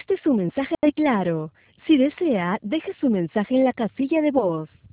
Este es un mensaje de Claro. Si desea, deje su mensaje en la casilla de voz.